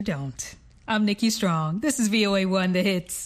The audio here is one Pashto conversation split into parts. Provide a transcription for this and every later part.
Don't. I'm Nikki Strong. This is VOA1 The Hits.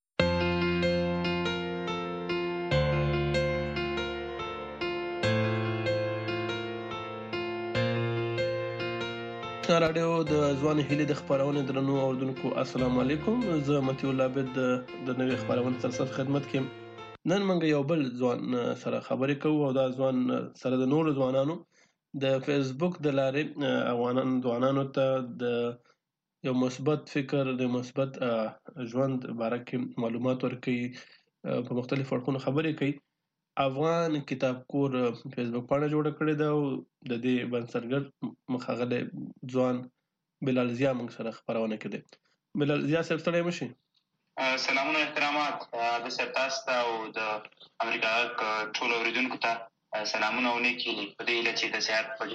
رادیو د ځوان هیلې د خبرونه درنو اوردونکو السلام علیکم. زه متي الله عبد د نوې خبرونه تر خدمت کې. نن موږ یو بل ځوان سره خبرې کوو او دا ځوان سره د نورو ځوانانو د فیسبوک د لارې ځوانانو ته د یو مثبت فکر د مثبت ژوند باره کې معلومات ورکوي، په مختلفو اړخونو خبرې کوي. افغان کتاب کور فیسبوک پاڼه جوړه کړې ده او د دې بنسټګر مخاغله ځوان بلال ضیا موږ سره خبرونه کړي. بلال ضیا صاحب ستړي مشي. سلامونه احترامات د سرتاست او د امریکا ټول اوریدونکو ته سلامونه ونکړي په دې لچې د صحت په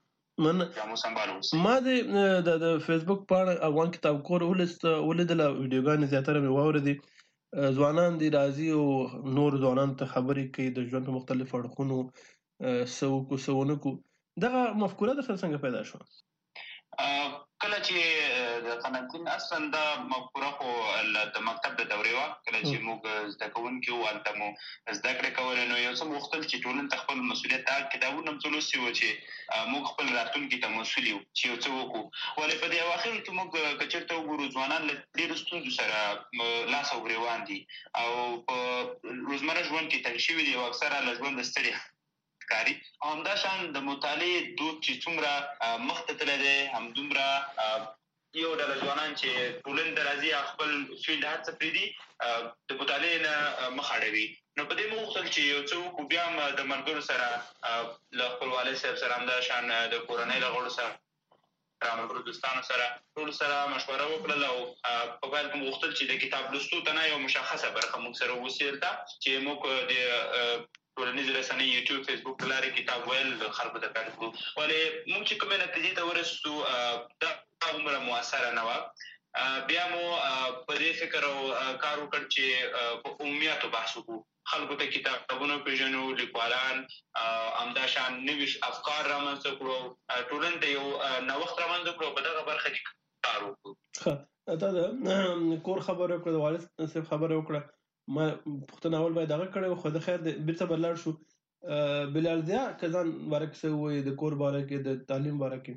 ما د فیسبوک پاڼه افغان کتاب کور ولیدل، ویډیوګانې زیاتره مې واوریدې. ځوانان دي راځي او نور ځوانان ته خبرې کوي د ژوند په مختلفو اړخونو سوونکو. دغه مفکوره د څنګه پیدا شو؟ کله چې د قناتین اصلا دا مفکوره خو د مکتب د دورې وه، کله چې موږ زده کوونکي وو هلته مو زده کړې کولې، نو یو څه مو غوښتل چې ټولنې ته خپل مسؤلیت دا کتابونه هم څه لوستي وو چې موږ خپل راتلونکي ته مسؤل یو چې یو څه وکړو. ولې په دې اواخرو کې موږ که چېرته وګورو ځوانان له ډېرو ستونزو سره لاس او ګرېوان دي او په روزمره ژوند کې تنګ شوي دي او اکثره له ژونده ستړي کاری. همدا شان د مطالعې دود چې څومره مخته تللی دی، همدومره یو ډله ځوانان چې ټولنې ته راځي خپل فیلډ هر څه پرېږدي د مطالعې نه مخ اړوي. نو په دې مو غوښتل چې یو څه وکړو، بیا هم د ملګرو سره له خپل والد صاحب سره، همدا شان د کورنۍ له غړو سره، ملګرو دوستانو سره ټولو سره مشوره وکړل او په پیل کې مو غوښتل چې د کتاب لوستو ته نه یو مشخصه برخه موږ سره واوسي دلته چې موږ د ټولنیزې رسنۍ یوټیوب فیسبوک له لارې کتاب ویل خلکو ته پیل کړو. ولې موږ چې کومې نتیجې ته ورسېدو دا عمره مؤثره نه وه. بیا مو په دې فکر او کار وکړ چې په عمومیاتو بحث وکړو، خلکو ته کتابونه وپېژنو، لیکوالان همدا شان نوي افکار رامنځته کړو، ټولنې ته یو نوښت رامنځته کړو، په دغه برخه کې کار وکړو. تا د کور خبره وکړه، د والد صاحب خبره وکړه، ما پوښتنه اول باید هغه کړی خو د خیر بیرته بدلاړ شو. بلال ضیا که ځان باره کې څه ووایي د کور باره کې، د تعلیم باره کې؟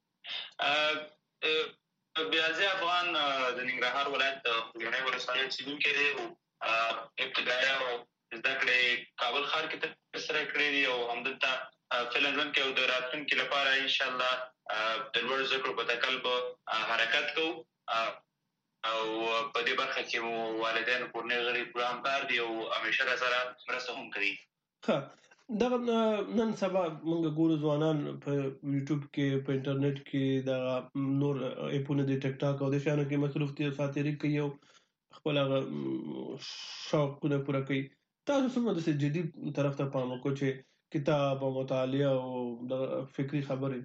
بلال ضیا افغان د ننګرهار ولایت د خوږیاڼۍ ولسوالۍ اوسېدونکی دی او ابتدایه او زده کړې کابل ښار کې ترسره کړې دي او همدلته فعلا ژوند کې او د راتلونکي لپاره انشاءالله د لوړو زده کړو په تکل به حرکت کوو او په دې برخه کې مو والدین کورنۍ غړي پوره همکار دي او همیشه راسره مرسته هم کوي. دغه نن سبا موږ ګورو ځوانان په یوټیوب کې، په انټرنیټ کې، د نور اپونه د ټیک ټاک او د شیانو کې مصروف دي، ساتیري کوي او خپل هغه شوقونه پوره کوي. تاسو څومره داسې جدي طرف ته پام وکړو چې کتاب او مطالعه او د فکري خبرې؟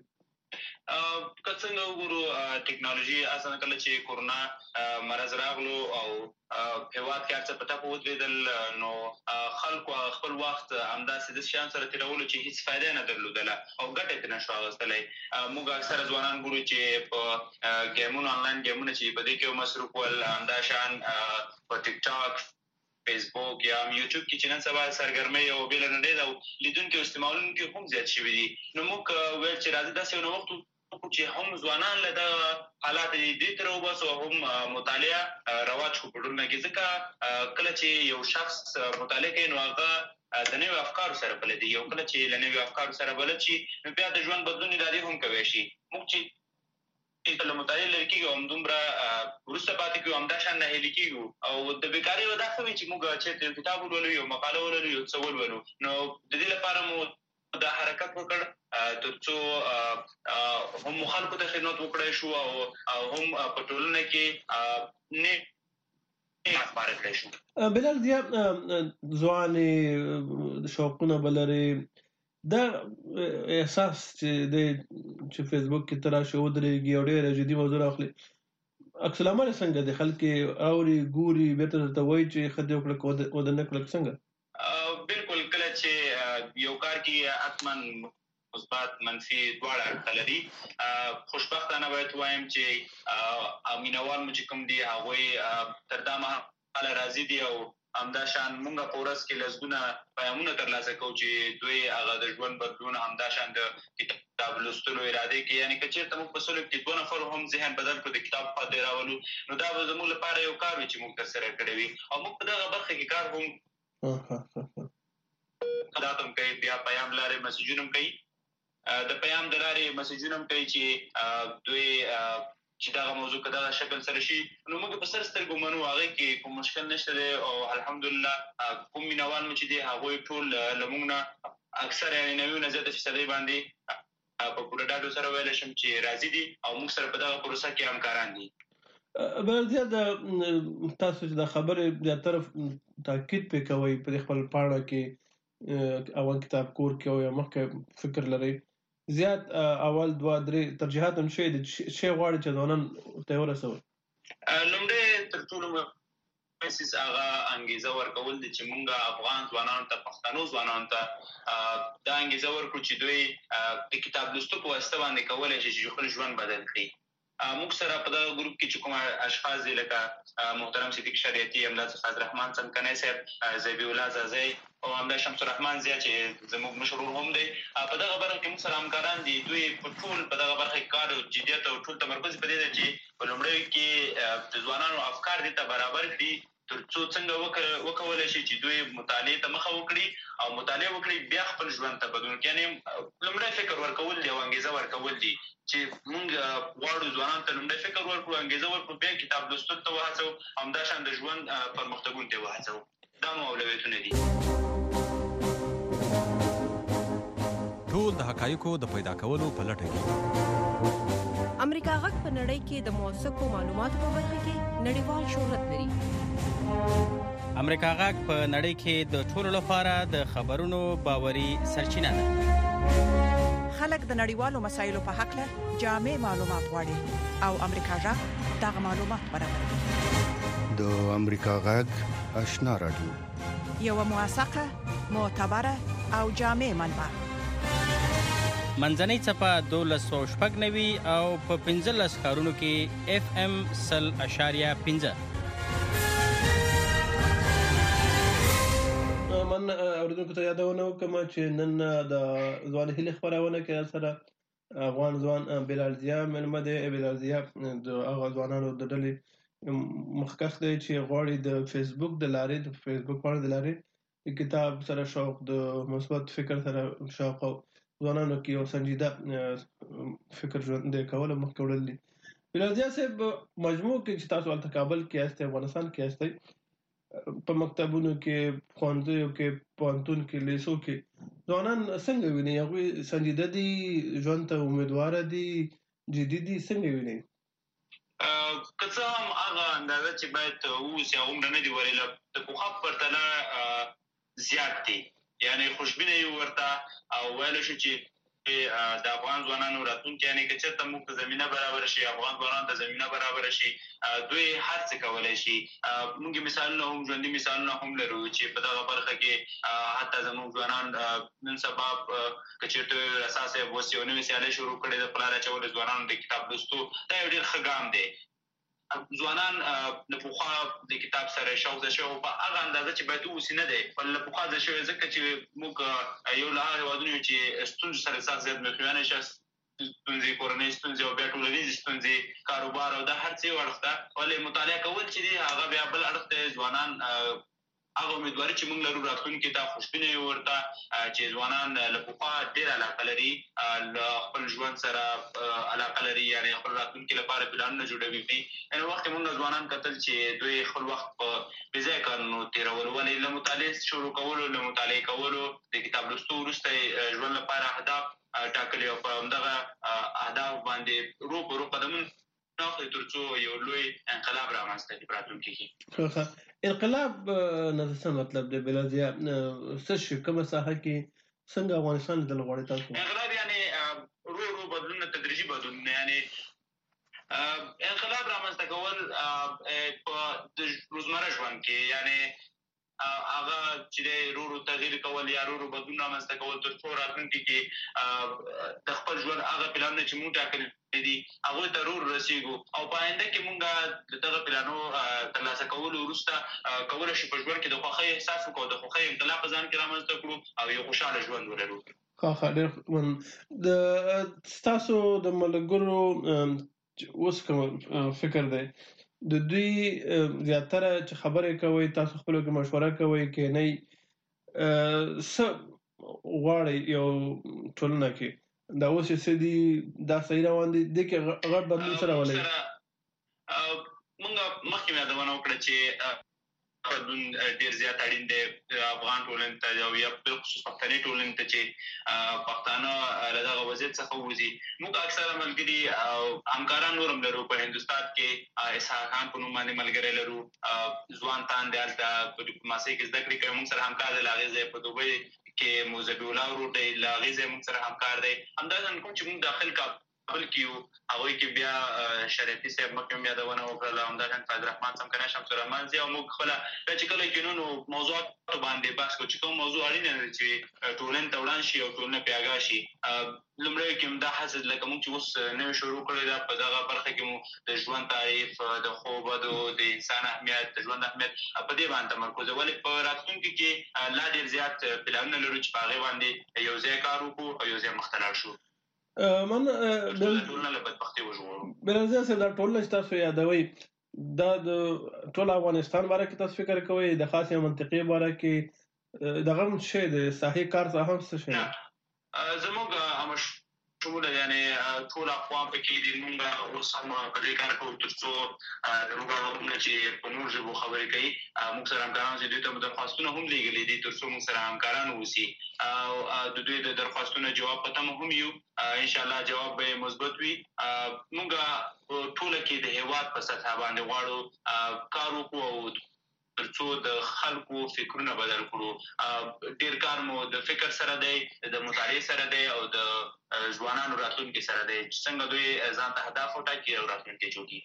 که څنګه وګورو ټیکنالوژي اصلا کله چې کورونا مرض راغلو او هېواد کې هر څه په ټپه ودرېدل، نو خلکو خپل وخت همداسې د شیانو سره تېرولو چې هېڅ فایده یې نه درلودله او ګټه یې ترې نه شو اخیستلی. موږ اکثره ځوانان ګورو چې په ګیمونو، آنلاین ګیمونه چې په دې کې مصروف ول، همدا شان په ټیک ټاک، فیسبوک یا یوټیوب کې چې نن سبا سرګرمۍ او بېله نه ډېر او لیدونکي او استعمالونکي هم زیات شوي دي. نو موږ ویل چې راځي داسې یو نوښت چې هم ځوانان له دغه حالات دې ته راوباسو او هم مطالعه رواج کړو په ټولنه کې. ځکه کله چې یو شخص مطالعه کوي نو هغه د نویو افکارو سره بلد وي، او کله چې له نویو افکارو سره بلد شي نو بیا د ژوند بدلون یې دادې هم کوی شي. موږ چې له مطالعې لرې کېږو همدومره وروسته پاتې کېږو، همدا شان ناهیلي کېږو او د بېکارۍ وه دا ښه وي چې موږ چېرته یو کتاب ولولو، یو مقاله ولولو، یو څه ولولو. نو د دې لپاره مو دا حرکت وکړ تر څو هم خلکو ته خدمت وکړی شو او هم په ټولنه کې نیک خپاره کړی شو. بلال ضیا، ځوانې شوقونه به لرې، دا احساس چې فیسبوک کې ته راشې ودرېږي او ډېره جدي موضوع راخلي، عکس العمل یې څنګه دی؟ خلک یې اوري، ګوري، بېرته درته وایي چې ښه دې وکړه که ودې نه کړه؟ څنګه؟ بالکل، کله چې یو کار کې حتما مثبت منفي دواړه اړخ لري. خوشبختانه باید وایم چې مینوال مو چې کوم دي هغوی تر دا مهاله راضي دي او همدا شان مونږ په ورځ کې لسګونه پیغامونه ترلاسه کوو چې دوی هغه د ژوند بدلون همدا شان د کتاب لوستلو اراده کوي. یعنې که چېرته موږ په سلو کې 2 نفر هم ذهن بدل کړو د کتاب خواته یې راولو نو دا به زموږ لپاره یو کار وي چې موږ ترسره کړی وي او موږ په دغه برخه کې کار هم خدات هم کوي. بیا پیام لارې مسیجونه هم کوي، د پیام د لارې مسیجونه هم کوي چې دوی چې دغه موضوع که دغه شکل سره شي نو موږ په سر سترګو منو هغې کې کوم مشکل نشته دی او الحمدلله کوم مینوال مو چې دی هغوی ټول له موږ نه اکثر یعنې 90 نه زیاته فیصدۍ باندې په پوره ډاډو سره ویلی شم چې راضي دي او موږ سره په دغه پروسه کې همکاران دي. بلدیه تاسو چې د خبرې زیاتره تاکید پې کوئ په دې خپل پاڼه کې اول کتاب کور کې او یا مخکې فکر لرئ زیات اول 2-3 ترجیحات هم شوي دي شی غواړي چې ځوانان ته یې ورسوئ. لومړی تر ټولو مهمه هغه انګیزه ورکول دي چې موږ افغان ځوانانو ته پښتنو ځوانانو ته دا انګیزه ورکړو چې دوی د کتاب لوستو په واسطه باندې کولی شي چې خپل ژوند بدل کړي. موږ سره په دغه ګروپ کې چې کوم اشخاص دي لکه محترم صدیق شریعتي، همدا استاد رحمان څمکنی صاحب، زیبی الله زازی او همدا شمس الرحمن زیا چې زموږ مشر ورور هم دی، په دغه برخه کې موږ سره همکاران دي. دوی په ټول په دغه برخه کې کار او جدیت او ټول تمرکز په دې دی چې په لومړیو کې د ځوانانو افکار دې ته برابر کړي تر څو څنګه وکولی شي چې دوی مطالعې ته مخه وکړي او مطالعه وکړي بیا خپل ژوند ته بدلون کړي. یعنې لومړی فکر ورکول دی او انګیزه ورکول دي چې موږ غواړو ځوانانو ته لومړی فکر ورکړو، انګیزه ورکړو، بیا کتاب لوستلو ته وهڅوو، همدا شان د ژوند پرمختګونو ته وهڅوو. دا مو اولویتونه دي. ټول د حقایقو د پیدا کولو په لټه کې امریکا غږ په نړۍ کې د موثقو معلوماتو په برخه کې نړیوال شهرت لري. امریکا غږ په نړۍ کې د ټولو لپاره د خبرونو باوري سرچینه ده. خلک د نړیوالو مسایلو په حق له جامع معلومات غواړي او امریکا غږ دغه معلومات برابروي. د امریکا غږ آشنا رادیو، یو موثقه، معتبره او جامع منبع. منځنۍ څپه 1290 او په 15 ښارونو کې FM 100.5. من اوریدونکو ته یادونه وکړم چې نن د ځوان هیلې خپرونه کې سره افغان ځوان بلال ضیا مېلمه دی. بلال ضیا د هغه ځوانانو د ډلې مخکښ دی چې غواړي د فیسبوک د لارې د فیسبوک پاڼې د لارې د کتاب سره شوق، د مثبت فکر سره شوق او ځوانانو کې یو سنجیده فکر ژوندی کول مخکې وړل دي. بلال ضیا صاحب مجموع کې چې تاسو هلته کابل کې یاستئ، افغانستان کې یاستئ، په مکتبونو کې، ښوونځیو کې، پوهنتون کې، لیسو کې ځوانان څنګه ویني؟ هغوی سنجیده دي، ژوند ته امیدواره دي، جدي دي، څنګه ویني؟ که څه هم هغه اندازه چې باید واوسي هغومره نه دي ولې د پخوا په پرتله زیات دي. یعنې خوشبینه یې ورته او ویلی شو چې د افغان ځوانانو راتلونکي، یعنې که چېرته موږ ته زمینه برابره شي، افغان ځوانانو ته زمینه برابره شي، دوی هر څه کولی شي. موږ مثالونه هم ژوندي مثالونه هم لرو چې په دغه برخه کې حتی زموږ ځوانان نن سبا که چېرته رسا صاحب اوس یو نوې سیالۍ شروع کړې ده په لاره اچولو ځوانانو د کتاب لوستو. دا یو ډېر ښه ګام دی. ځوانان له پخوا د کتاب سره شوق زده شوی په هغه اندازه چې باید واوسي نه دی، له پخوا زده شوی ځکه چې موږ یو له هغه هېوادونو یو چې ستونزو سره سخت زیات مخنیوی شته، ستونزې، کورنۍ ستونزې او بیا ټولنیزې ستونزې، کاروبار او دا هر څه یو اړخ ته، ولې مطالعه کول چې دي هغه بیا بل اړخ ته ځوانان هغه امیدواري چې موږ لرو راتلونکي ته خوشبینه یې ورته چې ځوانان له پخوا ډېره علاقه لري، له خپل ژوند سره علاقه لري، یعنې خپل راتلونکي لپاره پلانونه جوړوي. یعنې وخت موږ ځوانان کتل چې دوی خپل وخت په بې ځایه کارونو تېرول، ولې له مطالعې شروع کولو، له مطالعې کولو، د کتاب لوستو وروسته یې ژوند لپاره اهداف ټاکلي او په همدغه اهدافو باندې رو په رو قدمونه اخلي تر څو یو لوی انقلاب رامنځته کړي په راتلونکي کې. انقلاب نه څه مطلب دی بلال ضیا؟ څه شي، کومه ساحه کې څنګه افغانستان لیدل غواړي تاسو؟ انقلاب یعنې رو رو بدلونونه، تدریجي بدلونونه، یعنې انقلاب رامنځته کول په د روزمره ژوند کې، یعنې هغه چې رورو تغییر کول یا رورو بدلون رامنځته کول تر څو راتلونکي کې د خپل ژوند هغه پلانونه چې موږ ټاکلي دي هغه ته رور رسیږو او په آینده کې موږ دغه پلانو ترلاسه کولو وروسته کولای شو په ژوند کې د خوښۍ احساس وکړو، د خوښۍ انطلاق ځان کې رامنځته کړو او یو خوشاله ژوند ولرو. ډېر د ستاسو د ملګرو اوس کوم فکر دی د دوی زیاتره چې خبرې کوي تاسو خپل کې مشوره کوي کې نه څه غواړي یو ټولنه کې دا اوس چې دي دا صحیح روان دي د کې غټ بدلون سره ولې موږ مخکې یادونه وکړه چې بدلون ډېر زیات اړین دی افغان ټولنې ته او یا بالخصوص پښتني ټولنې ته چې پښتانه له دغه وضعیت څخه ووځي. موږ اکثره ملګري او همکاران نور هم لرو په هندوستان کې اسحاق خان په نوم باندې ملګری لرو، ځوان تان دی هلته په ډیپلوماسۍ کې زده کړې کوي، موږ سره همکار دی. له هغې ځایه په دوبۍ کې موزبي الله ورور دی، له هغې ځایه موږ سره همکار دی. همداسې کوم چې موږ داخل کابل کې یو هغوی کې بیا شریعتي صاحب مخکې هم یادونه وکړله، همداشان فیض رحمان څمکنی، شمس الرحمن زی او موږ خپله چې کله کینونو موضوعاتو باندې بحث کوو چې کوم موضوع اړینه ده چې ټولنې ته وړاندې شي او ټولنه پرې اګاه شي. لومړی کې هم دا هڅه لکه موږ چې اوس نوې شروع کړې ده په دغه برخه کې مو د ژوند تعریف، د خوب بدو، د انسان اهمیت، د ژوند اهمیت په دې باندې تمرکز ولې په راتلونکي کې لا ډېر زیات پلانونه لرو چې په هغې باندې یو ځای کار وکړو او یو ځای مخته لاړ شو. من ټولنه له بدبختۍ وژغورو. بلرزیه صاحب دا ټولنه چې تاسو یادوئ دا د ټول افغانستان باره کې تاسو فکر کوئ د خاصې منطقې باره کې دغه هم شی د ساحې کار څه هم څه شی زموږ شموله یعنې ټول اقوام پکې دي. موږ اوس هم په دې کار کوو تر څو زموږ هغه چې په نور ژبو خبرې کوي موږ سره همکاران چې دوی ته درخواستونه هم لیږلي دي تر څو موږ سره همکاران واوسي او د دوی د درخواستونو جواب په تمه هم یو. انشاءالله جواب به مثبت وي. موږ ټوله کې د هیواد په سطح باندې غواړو کار وکړو او تر څو د خلکو فکرونه بدل کړو. ډېر کار مو د فکر سره دی، د مطالعې سره دی او د ځوانانو راتلونکي سره دی چې څنګه دوی ځان ته هدف وټاکي او راتلونکی جوړي.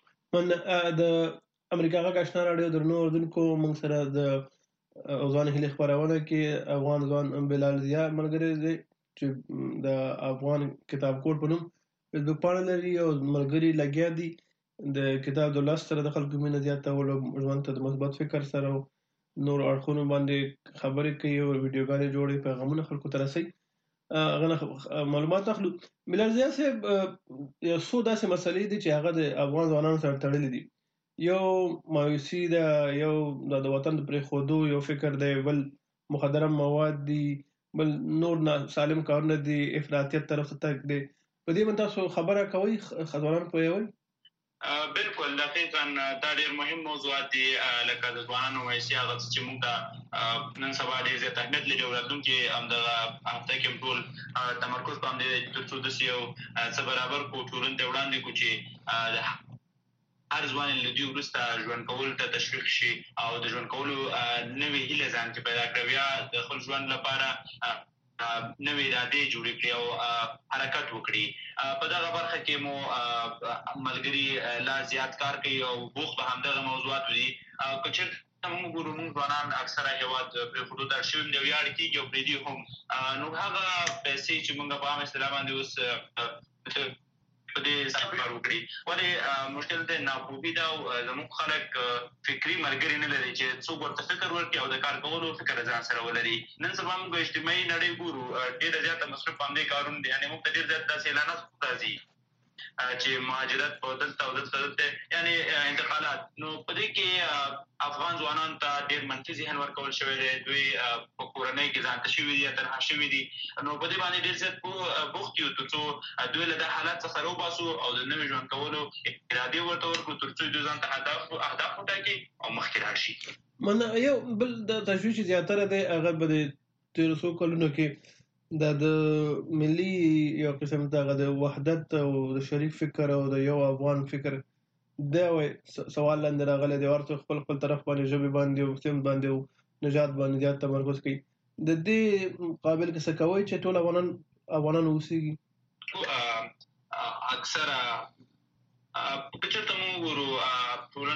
د امریکا غږ آشنا راډیو درنو اردوونکو موږ سره د ځوان هیلې خپرونه کې افغان ځوان بلال ضیا ملګری دی چې د افغان کتاب کوډ په نوم فیسبوک پاڼه لري او ملګري لګیا دي د کتاب د لوست سره د خلکو مینه زیاتولو، ژوند ته د مثبت فکر سره نور اړخونو باندې خبرې کوي او ویډیوګانې جوړوي، پیغامونه خلکو ته رسوي، هغه معلومات اخلو. بلال ضیا صاحب یو څو داسې مسلې دي چې هغه د افغان ځوانانو سره تړلې دي. یو مایوسي ده، یو د وطن د پرېښودو یو فکر دی، بل مخدره مواد دي، بل نور سالم کارونه دي، افراطیت طرف ته تګ دی. په دې باندې تاسو خبره کوئ، ځوانان پوهوئ؟ بالکل دقیقاً دا ډېر مهم موضوعات دي لکه د ځوانانو ویسي هغه چې موږ ته نن سبا ډېر زیات اهمیت لري او راتلونکي همدغه هفته کې هم ټول تمرکز په همدې دی تر څو داسې یو څه برابر کړو ټولنې ته وړاندې کړو چې هر ځوان له دوی وروسته ژوند کولو ته تشویق شي او د ژوند کولو نوې هیله ځان کې پیدا کړي، بیا د خپل ژوند لپاره نوې ارادې جوړې کړي او حرکت وکړي. په دغه برخه کې مو ملګري لا زیات کار کوي او بوخت په همدغه موضوعاتو دي. که چېرته موږ ګورو موږ ځوانان اکثره هېواد پرېښودو ته اړ شوي دي او ویاړ کېږي او پرېږدي هم، نو هغه پیسې چې موږ په عام اصطلاح باندې اوس په دې سره کار وکړي. ولې مشکل دی ناپوهي ده او زموږ خلک فکري ملګري نه لري چې څوک ورته فکر ورکړي او د کار کولو فکر ځان سره ولري. نن سبا موږ اجتماعي نړۍ ګورو ډېره زیاته مصرف په همدې کارونه دي. یعنې موږ ته ډېر زیات داسې اعلانات راځي چې مهاجرت په دلته او دلته یعنې انتقالات. نو په دې کې افغان ځوانانو ته ډېر منفي ذهن ورکول شوی دی، دوی په کورنۍ کې ځان ته شوي دي یا تنها شوي دي. نو په دې باندې ډېر زیات بوخت یو تر څو دوی له دا حالت څخه راوباسو او د نوي ژوند کولو ارادې ورته ورکړو تر څو دوی ځان ته اهداف وټاکي او مخکې لاړ شي. یو بل د تشویش چې زیاتره دی هغه به د تېرو څو کلونو کې د ملي یو قسم دغه د وحدت او د شریک فکر او د یو افغان فکر دا سوال لاندې راغلی دی، ورته خپل طرف باندې ژبې باندې او سیمت باندې او نژاد باندې زیات تمرکز کوي. د دې مقابل کې څه کوئ چې ټول افغانان اوسېږي؟ اکثره که چېرته موږ وګورو ټولنه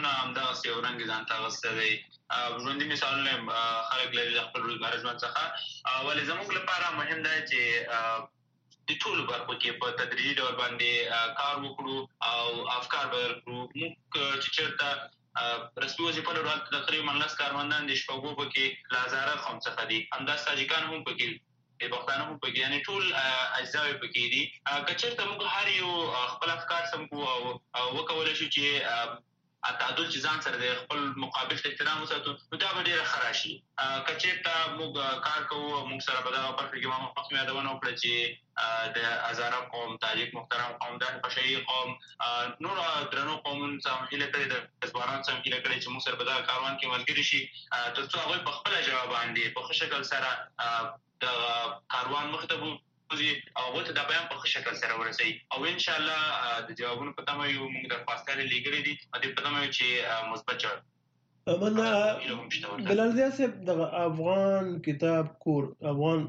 مثالونه همدغسې یو رنګ ځان ته اغوستی دی. ژوندي مثالونه خلک لري د خپل روزمره ژوند څخه، ولې زموږ لپاره مهم دی چې د ټولو برخو کې په تدریجي ډول باندې کار وکړو او افکار بدل کړو. موږ چې چېرته رسمي وظیفه لرو هلته تقریبا 10 کارمندان د شپږو پکې له هزاره قوم څخه دي، همداسې تاجکان هم پکې، پښتانه هم پکې، یعنې ټول اجزاوې پکې دي. که چېرته موږ هر یو خپل افکار سم کړو او وکولی شو چې تعادل چې ځان سره د خپل مقابل ته احترام وساتو، نو دا به ډېره ښه راشي. که چېرته موږ کار کوو او موږ سره په دغه برخه کې ما مخکې یادونه وکړه چې د هزاره قوم، تاجک محترم قوم، داسې پشهیي قوم، نورو درنو قومونو څخه هم هیله کړې ده، ځوانانو څخه هم هیله کړې چې موږ سره په دغه کاروان کې ملګري شي، تر څو هغوی په خپله ژبه باندې په ښه شکل سره دغه کاروان مخې ته او هغوی ته دا بیان په ښه شکل سره ورسوي. او انشاءالله د جوابونو په تمه یو، موږ درخواستګانې لیږلې دي او دې په تمه یو چې مثبت جواب. بلال ضیا صاحب، دغه افغان کتاب کور، افغان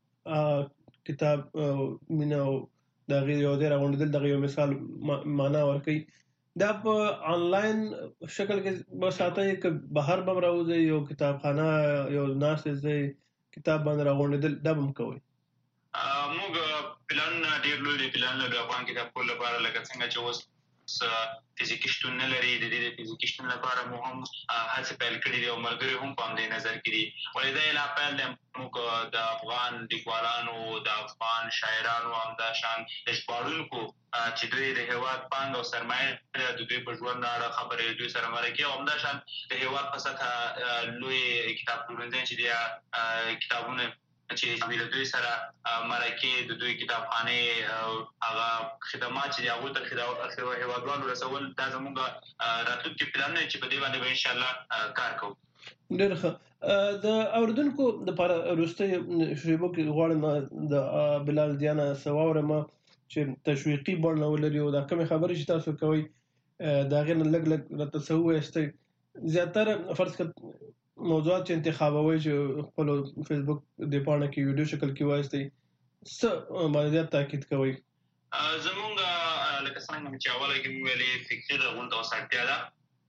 کتاب مینه او د هغې یو ځای راغونډېدل، دغه یو مثال معنا ورکوي. دا په آنلاین شکل کې به ساتئ که بهر به هم راوځئ، یو کتابخانه، یو ناستې ځای کتاب باندې راغونډېدل، دا به هم کوئ؟ موږ پلانونه ډېر لوی پلان لرو افغان کتاب کور لپاره، لکه څنګه چې اوس فزیکي شتون نه لري. د دې د فزیکي شتون لپاره مو هم هڅې پیل کړي دي او ملګري هم په همدې نظر کې دي. ولې دا یې لا پیل دی، موږ د افغان لیکوالانو، د افغان شاعرانو، همداشان د ژباړونکو چې دوی د هېواد پانګه او سرمایه د دوی په ژوند اړه خبرې دوی سره مرکې، او همداشان د هېواد په سطحه لوی کتاب پلورنځي چې دي کتابونه چې د دوی سره مرکې، د دوی کتابخانې او هغه خدمات چې دي هغوی ته هېوادوالو رسول، دا زموږ راتلونکي پلانونه چې په دې باندې به انشاءالله کار کوو. ډېر ښه. د اورېدونکو دپاره وروستۍ شیبو کې غواړم د بلال ضیا نه څه واورم چې تشویقي بڼه ولري، او دا کومې خبرې چې تاسو کوئ د هغې نه لږ راته څه ووایستئ. زیاتره فرض کړه موضوعات چې انتخابوي چې خپل فیسبوک د پاڼه کې ویډیو شکل کې وایستئ، څه باندې زیات تاکید کوئ؟ زمونږ لکه څنګه چې اوله کې مې ویلې فکري رغونډ او اړتیا ده،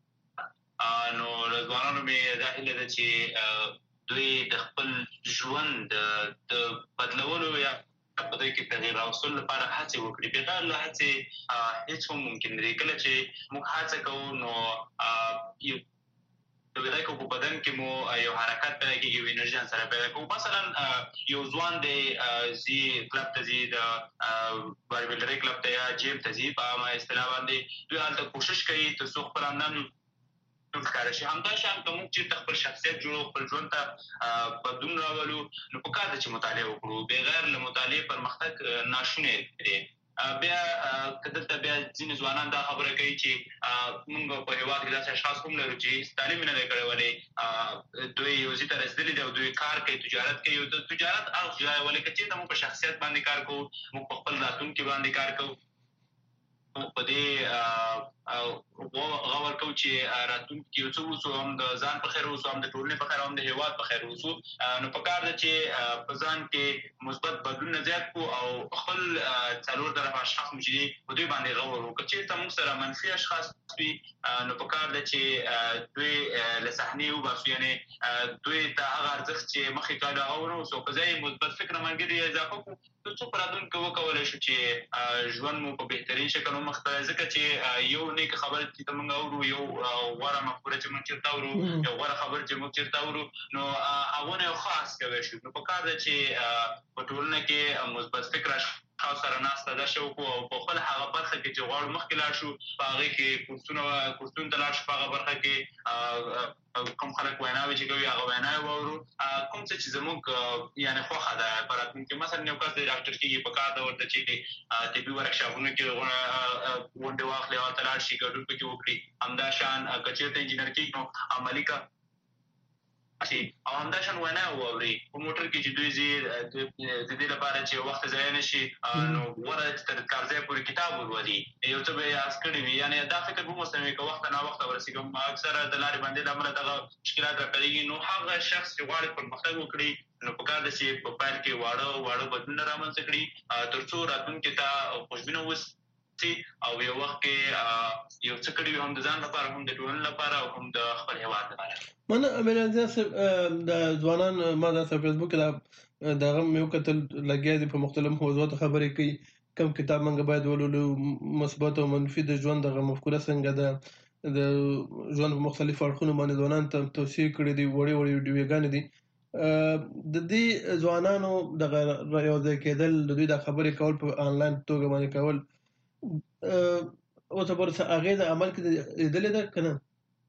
نو له ځوانانو مې دا هیله ده چې دوی د خپل ژوند د بدلولو یا په دوی کې تغییر راوستلو لپاره هڅې وکړي. بغیر له هڅې هېڅ هم ممکن نه دی. کله چې موږ هڅه کوو نو دوی کو په بدن کې مو یو حرکت پیدا کېږي، یو انرژي سره پیدا کوو. مثلا یو ځوان دی ځي کلب ته ځي، د باډي بلډرۍ کلب ته یا جیم ته ځي په عامه اصطلاح باندې، دوی هلته کوشش کوي تر څو خپل همدم ښکاره شي. همداشان که موږ چېرته خپل شخصیت جوړو، خپل ژوند ته بدلون راولو، نو په کار ده چې مطالعه وکړو. بغیر له مطالعې پرمختګ ناشونی دی. بیا که دلته بیا ځینې ځوانان دا خبره کوي چې موږ په هېواد کې داسې اشخاص هم لرو چې تعلیم نه دی کړی، ولې دوی یو ځای ته رسېدلي دي او دوی کار کوي، تجارت کوي. او د تجارت اړخ ولې که چېرته موږ په شخصیت باندې کار کوو، موږ په خپل راتلونکي باندې کار کوو، په دې غور کوو چې راتلونکي یو څه وسو، هم د ځان په خیر وسو، هم د ټولنې په خیر، هم د هېواد په خیر وسو. نو په کار ده چې په ځان کې مثبت بدلونونه زیات کړو او خپل څلور طرفه اشخاص چې دي په دوی باندې غور وکړو. که چېرته موږ سره منفي اشخاص وي، نو په کار ده چې دوی له صحنې وباسو، یعنې دوی ته هغه ارزښت چې مخکې کاله هغه ونه اوسو، په ځای مثبت فکره ملګري اضافه کړو، تر څو په راتلونکي وکولی شو چې ژوند مو په بهترین شکل مخ ته. ځکه چې یو نیکه خبره چې موږ اورو، یو غوره مفکوره چې موږ چېرته اورو، یو غوره خبره چې موږ چېرته اورو، نو هغو نه یو ښه هست کولی شو. نو په کار ده چې په ټولنه کې مثبت فکره اشخاص سره ناسته ده شو وکړو او په خپل هغه برخه کې چې غواړو مخکې لاړ شو، په هغې کې کورسونو ته لاړ شو، په هغه برخه کې کوم خلک ویناوې چې کوي هغه ویناوې واورو. کوم څه چې زموږ یعنې خوښه ده په راتلونکي، مثلا یو کس دی ډاکټر کېږي، په کار ده ورته چې طبي ورکشاپونو کې غونډې واخلي او هلته لاړ شي، ګډون پکې وکړي. همداشان که چېرته انجینر کېږي نو عملي کار او همداشان ویناوې واوري. په موټر کې چې دوی ځي د دې لپاره چې وخت ضایع نه شي، نو غوره ده چې تر کارځای پورې کتاب ولولي، یو څه به یې یاد کړي وي. یعنې دا فکر به وموسم وي که وخته ناوخته ورسېږم. اکثره د لارې بندۍ له امله دغه مشکلات راپیدېږي. نو هغه شخص چې غواړي پرمختګ وکړي، نو په کار ده چې په پیل کې واړه بدلونونه رامنځته کړي، تر څو راتلونکي ته خوشبینه او یو وخت کې یو څه کړي هم د ځان لپاره هم د ټولنې لپاره او هم د خپل هېواد لپاره. مننه امیر صاحب. د ځوانان ما د فیسبوک دغه مې وکتل لګیا دي په مختلفو موضوعاتو خبرې کوي. کوم کتاب موږ باید ولولو، مثبت او منفي د ژوند دغه مفکوره څنګه ده، د ژوند په مختلفو اړخونو باندې ځوانان ته توصیې کړي دي، وړې ویډیوګانې دي. د دې ځوانانو دغه یو ځای کېدل، د دوی د خبرې کول په آنلاین توګه باندې کول اوس په څه اغیزه عمل کې لیدلې ده که نه؟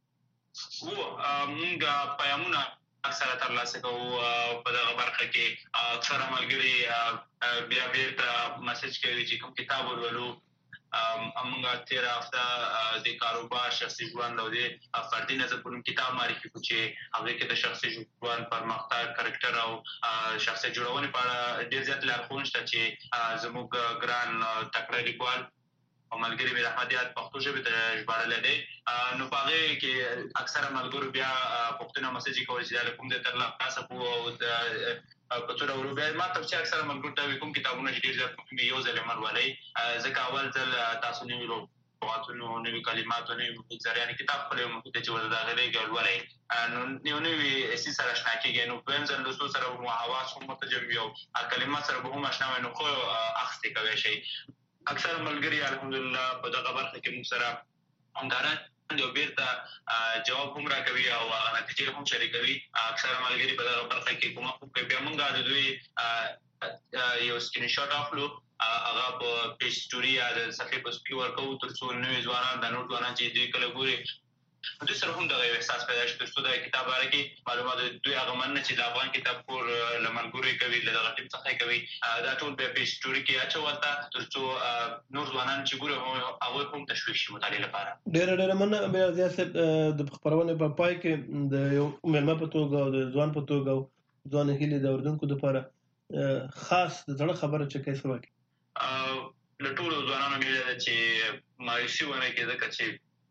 موږ پیغامونه اکثره ترلاسه کوو په دغه برخه کې. اکثره ملګري بیا بیرته مسیج کوي چې کوم کتاب ولولو. موږ تېره هفته د کاروبار، شخصي ژوند او د فردي نظم په نوم کتاب معرفي کړو چې هغې کې د شخصي ژوند، پرمختګ، کرکټر او شخصیت جوړونې په اړه ډېر زیات لارښوونې شته چې زموږ ګران تکړه لیکوال او ملګري میر احمد یاد پښتو ژبې ته ژباړلی دی. نو په هغې کې اکثره ملګرو بیا پوښتنه مسیج یې کول چې دا له کوم ځای ترلاسه کړو او په څو ډول بیا ما ته چې اکثره ملګرو ته وایي کوم کتابونه چې ډېر زیات مهم یو ځل یې ولولئ، ځکه اول ځل تاسو نوي لغاتونو، نوي کلماتو، نوي مفکرانې کتاب خپل یو مفکر چې ورته د هغې دی ولولئ، نو یو نوي حسي سره اشنا کېږئ. نو دویم ځل لوستو سره به مو حواس هم متجم وي او کلمات سره به هم اشنا وئ، نو ښه اخیستې کوی شئ. اکثر ملګري الحمدلله په دغه برخه کې موږ سره همدارن یو بیرته جواب هم راکوي او نتیجې هم شریکوي. اکثر ملګري په دغه برخه کې کومک هم کوي. بیا موږ د دوی یو سکرین شاټ اخلو، هغه په پیج سټوري یا د صفحې په سپي ورکوو، تر څو نوي ځوانان، د نور ځوانان چې دوی کله ګوري دوی سره هم دغه یو احساس پیدا شي، تر څو د کتاب باره کې معلومات دوی هغه مننه چې د افغان کتاب کور له ملګرو یې کوي، له دغه ټیم څخه یې کوي، دا ټول بیا پیج سټوري کې اچول ته، تر څو نور ځوانان چې ګوري هغوی هم تشویق شي مطالعې لپاره. ډېره مننه امیر صاحب. د خپرونې په پای کې د یو مېلمه په توګه او د ځوان په توګه او ځوان هیلې د اورېدونکو لپاره خاص د زړه خبره چې کوي څه وکړي؟ له ټولو ځوانانو مې هیله ده چې مایوسي ونه کړي، ځکه چې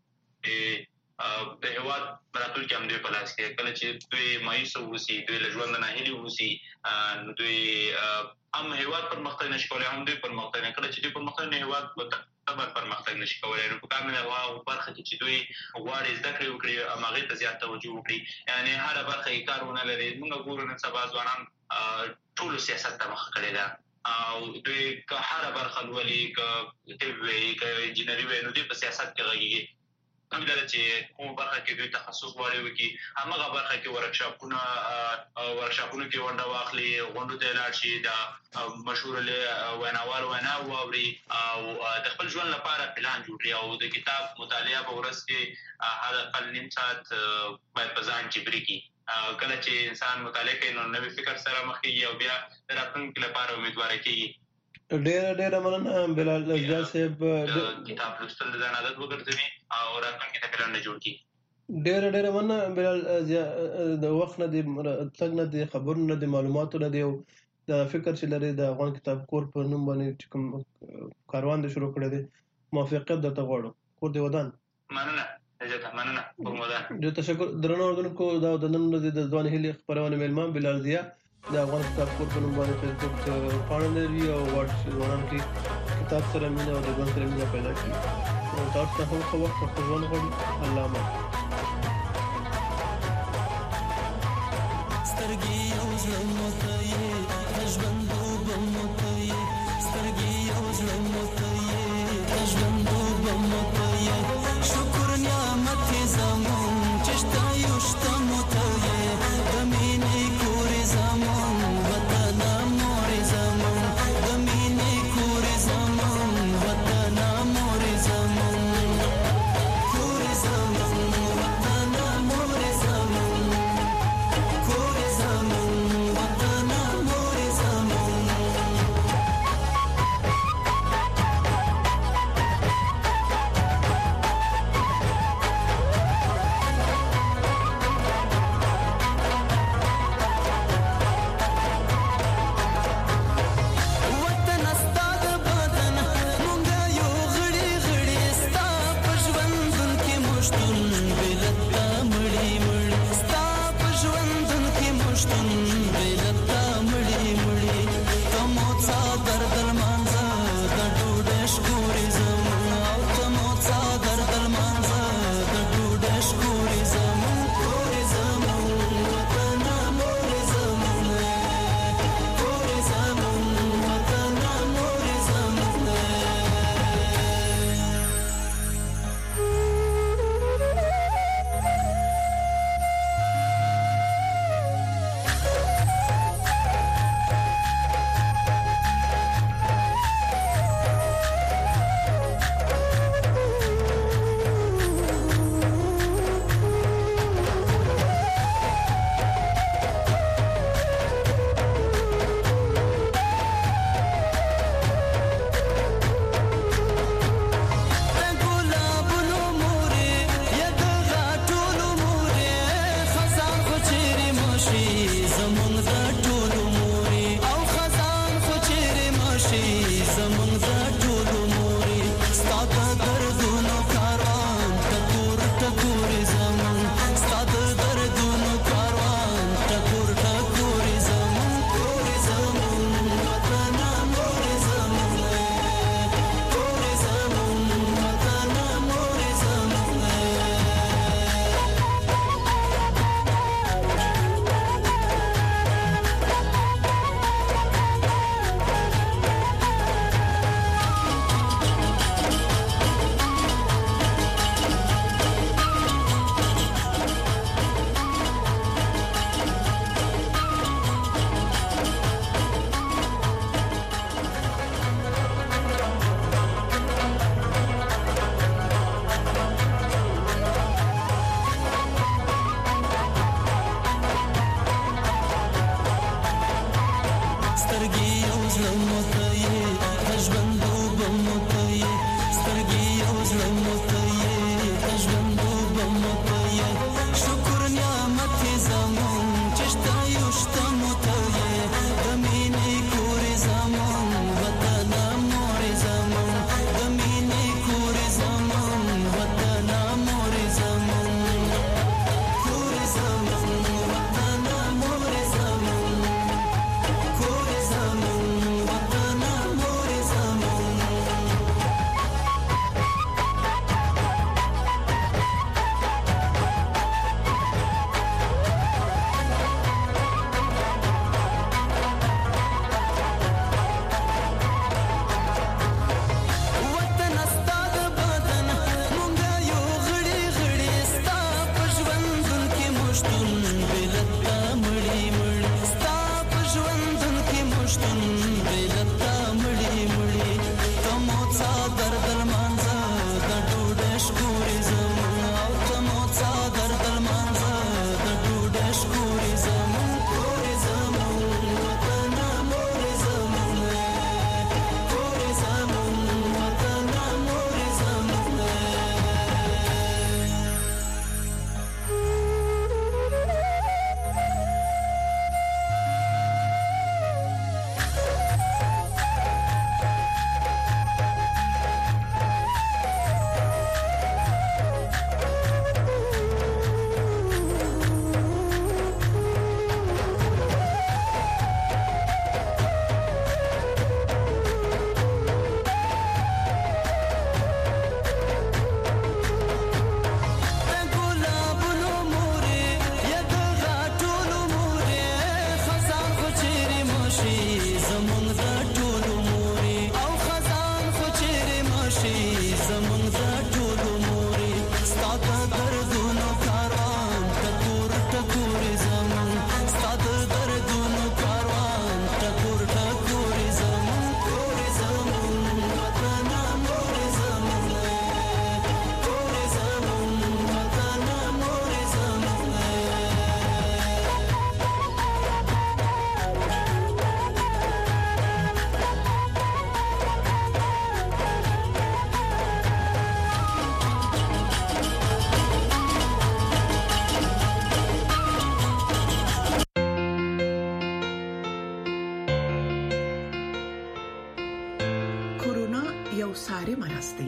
د هېواد راتلونکی هم دوی په لاس کې. کله چې دوی مایوسه واوسي، دوی له ژونده ناهیلي واوسي، نو دوی هم هېواد پرمختګ نشي کولی، هم دوی پرمختګ نه. کله چې دوی پرمختګ نه، هېواد به پرمختګ نشي کولی. نو په کار مې د هغه برخه کې چې دوی غواړي زده کړې وکړي، هغې ته زیات توجه وکړي، یعنې هره برخه کې کار ونه لري. موږ ګورو نن سبا ځوانان ټولو سیاست ته مخه کړې ده او دوی که هره برخه لولي، که طب وي، که انجینري وي، نو دوی په سیاست کې غږېږي. هم دا چې کومه برخه کې دوی تخصص غواړي وکړي، همغه برخه کې ورکشاپونو کې ونډه واخلي، غونډو ته لاړ شي، د مشهور ویناوالو وینا واوري او د خپل ژوند لپاره پلان جوړ کړي. او د کتاب مطالعه په ورځ کې حداقل نیم ساعت باید په ځان جبري کړي. کله چې انسان مطالعه کوي نو نوي فکر سره مخ کېږي او بیا د راتلونکي لپاره امیدواره کېږي. ډېره مننه بلال زیات صاحب. کتاب لوستل د ځان عادت وګرځوي او راتلونکي ته پلان جوړ کړي. ډېره مننه بلال د وخت نه، د تګ نه، د خبرونو نه، د معلوماتو نه، د فکر چې لري د افغان کتاب کور په نوم باندې چې کوم کاروان دې شروع کړی دی، موفقیت درته غواړو. کور دې ودان. مننه مننه. ډېر تشکر. درنو اورېدونکو، دا د نن ورځې د ځوان هیلې خپرونې مېلمه بلال ضیا د افغان کتاب کور په نوم باندې فیسبوک پاڼه لري او ځوانان کې کتاب سره مینه او د ژوند سره مینه پیدا کړي. تاسو ته هم ښه وخت او ښه ژوند غواړو. الله امان. سترګې یو زړه مو ته یې، د ژوند اوبه مو ته یې، سترګې یو زړه مو ته یې، د ژوند اوبه مو ته یې، شکر نعمت یې زمون چې شته یو شته مو ته یې، د مینې کور یې زمون، وطن مور یې زمون، د مینې کور یې زمون، وطن مور یې زمون، کور یې زمون، وطن مور یې زمون، کور یې زمون، وطن مور یې زمون. Come on, ساري مرض دی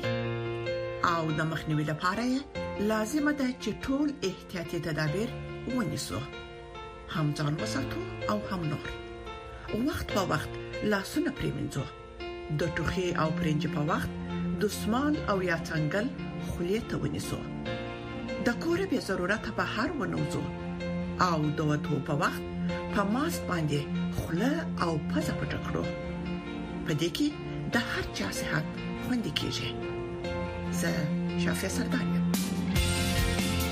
او د مخنیوي لپاره لازم ده چې ټول احتیاطي تدابیر ونیسو، هم ځان وساتو او هم نور. وخت په وخت لاسونه پریمنځو، د ټوخي او پرنج په وخت دستمال او یا څنګل خولې ته ونیسو. د کور به ضرورت په هر ونوزو او د وټو په وخت په ماسک باندې خوله او پزه پټ کړو. په دې کې د هر چا صحت خوندي کیږي. زه شافعي سردار یم.